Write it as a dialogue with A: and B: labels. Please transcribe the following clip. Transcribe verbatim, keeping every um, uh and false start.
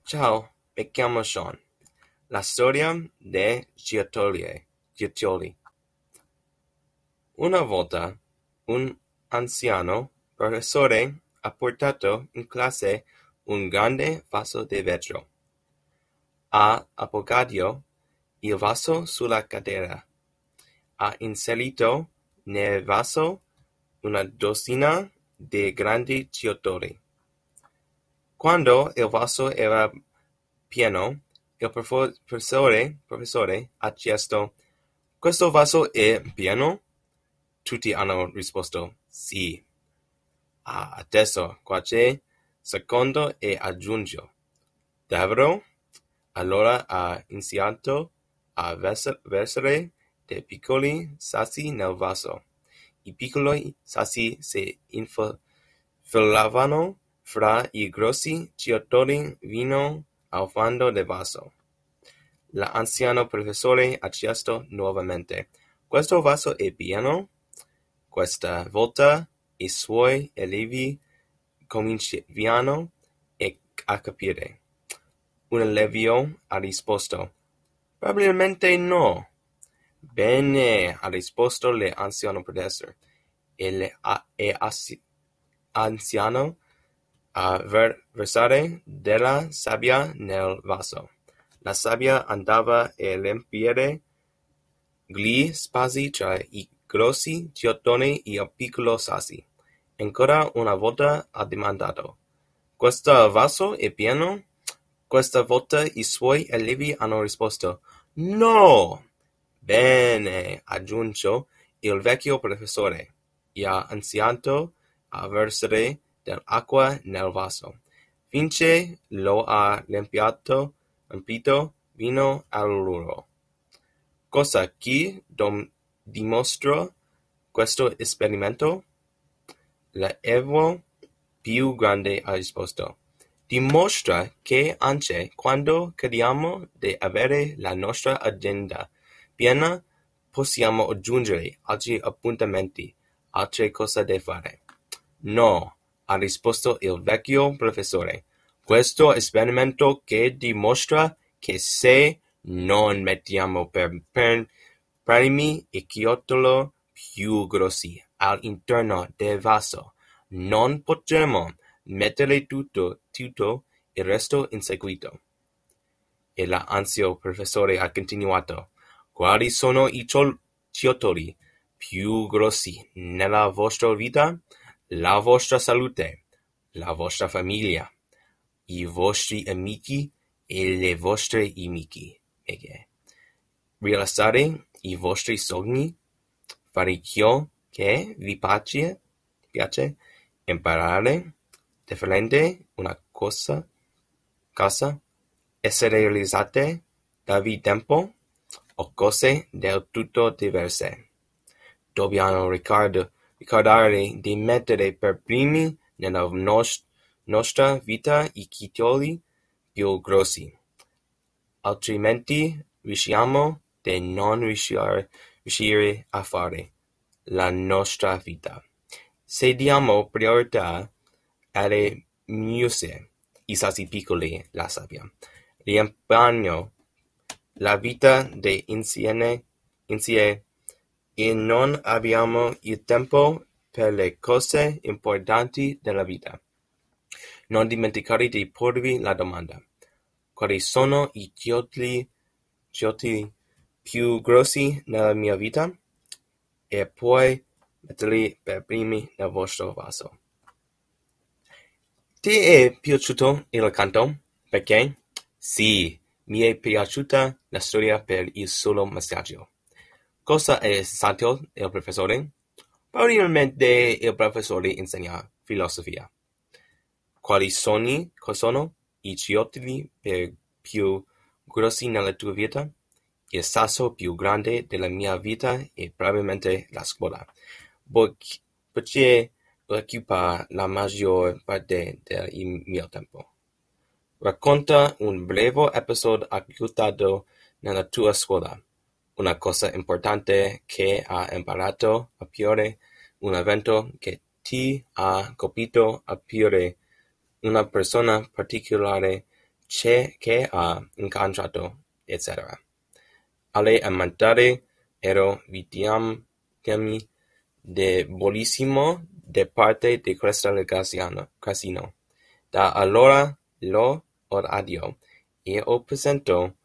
A: Ciao, mi chiamo Sean. La storia de Giotoli. Giotoli. Una volta un anziano professore ha portato in classe un grande vaso di vetro. Ha appoggiato il vaso sulla cadera. Ha inserito nel vaso una dozzina di grandi ciottoli. Quando il vaso era pieno, il professore, professore ha chiesto: "Questo vaso è pieno?" Tutti hanno risposto sì. Ah, adesso qualche secondo e aggiungo: "Davvero?" Allora ha iniziato a versare dei piccoli sassi nel vaso. I piccoli sassi si infilavano fra i grossi ciottoli fino al fondo del vaso. L'anziano professore ha chiesto nuovamente: "Questo vaso è pieno?" Questa volta i suoi allievi cominciano a capire. Un allievo ha risposto: "Probabilmente no." "Bene," ha risposto l'anziano professore, e l'anziano a versare della sabbia nel vaso. La sabbia andava a riempire gli spazi tra i grossi ciottoli e i piccoli sassi. Ancora una volta ha domandato: "Questo vaso è pieno?" Questa volta i suoi allievi hanno risposto: "No." "Bene," ha aggiunto il vecchio professore, e ha iniziato a versare dell'acqua nel vaso, finché lo ha riempito fino all'orlo. Cosa che dimostra questo esperimento? L'allievo più grande ha risposto: "Dimostra che anche quando crediamo di avere la nostra agenda piena, possiamo aggiungere altri appuntamenti, altre cose da fare." "No," ha risposto il vecchio professore. "Questo esperimento che dimostra che se non mettiamo per primi i ciottoli più grossi all'interno del vaso, non potremo mettere tutto, tutto il resto in seguito." E l'anziano professore ha continuato: "Quali sono i ciottoli più grossi nella vostra vita? La vostra salute, la vostra famiglia, i vostri amici e le vostre amiche. Realizzare i vostri sogni, fare ciò che vi piace, piace, imparare, differente una cosa, cosa, essere realizzate, darvi tempo, o cose del tutto diverse. Dobbiamo ricordare di mettere per primi nella nostra vita i ciottoli più grossi, altrimenti rischiamo di non riuscire a fare la nostra vita. Se diamo priorità alle muse, i sassi piccoli, la sabbia, riempiamo la vita di insieme, insieme e non abbiamo il tempo per le cose importanti della vita. Non dimenticare di porvi la domanda: quali sono i ciottoli, ciottoli più grossi nella mia vita? E poi metterli per primi nel vostro vaso. Ti è piaciuto il canto? Perché? Sì, mi è piaciuta la storia per il solo messaggio. Cosa è stato il professore? Probabilmente il professore insegna filosofia. Quali sono, sono i ciottoli più grossi nella tua vita? Il sasso più grande della mia vita è probabilmente la scuola, perché occupa la maggior parte del mio tempo. Racconta un breve episodio accaduto nella tua scuola, una cosa importante che hai imparato, oppure un evento che ti ha colpito, oppure una persona particolare che, che ha incontrato, eccetera. Alle amantare ero vitiami debolissimo de parte di questa legazione, casino. Da allora lo odio e ho presento